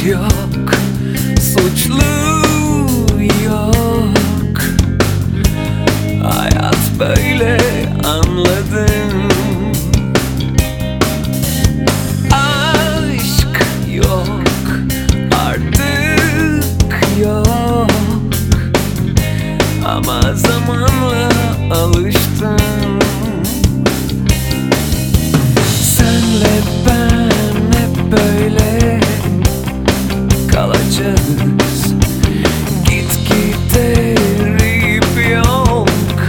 yok, suçlu yok. Hayat böyle, anladım. Aşk yok, artık yok. Ama zamanla alıştım. Senle ben hep böyle kalacağız. Gitgide eriyip yok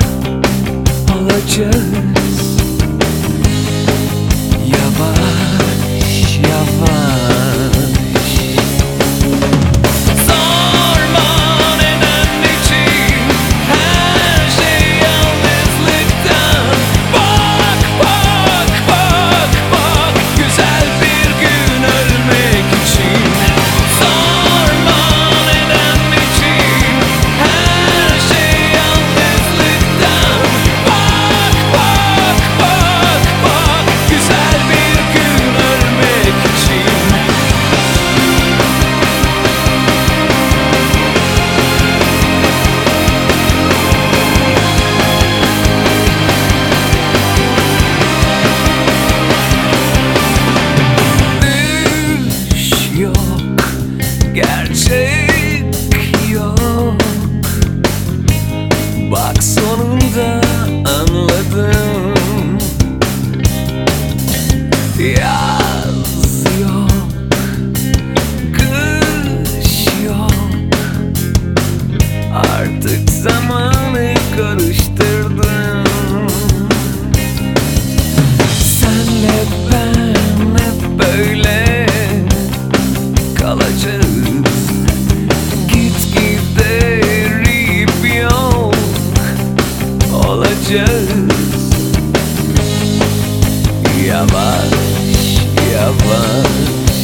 olacağız. Yavaş yavaş. Sorma neden için, her şey yalnızlıktan. Bak bak bak bak, güzel bir gün ölmek için. Sorma neden için, her şey yalnızlıktan. Bak bak bak bak, güzel bir gün ölmek için. Düş yok, gerçek yok. Bak sonunda anladım. Yaz yok, kış yok. Artık zamanı karıştırdım. Senle ben hep böyle kalacağız. Gitgide eriyip yok olacağız. Yavaş yavaş.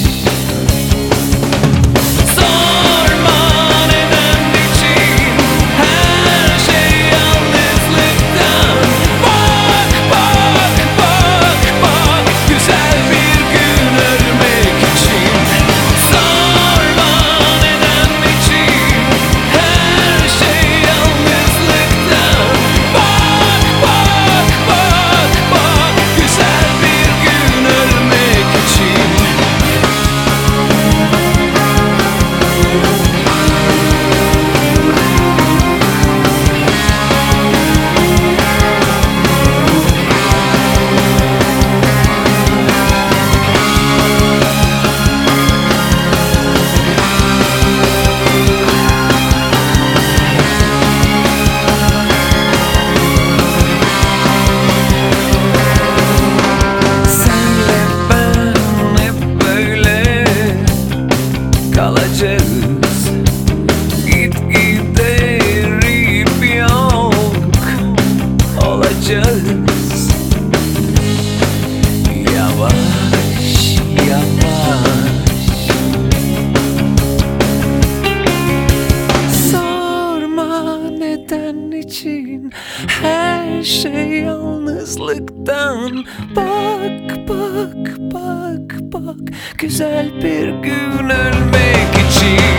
Sorma neden için, her şey yalnızlıktan. Bak bak bak bak, güzel bir gün ölmek için. Sorma neden için, her şey yalnızlıktan. Bak bak bak bak, güzel bir gün ölmek için. Senle ben hep böyle kalacağız. Gitgide eriyip yok olacağız. Yavaş yavaş. Sorma neden için, her şey yalnızlıktan. Bak bak bak bak, güzel bir gün ölmek için.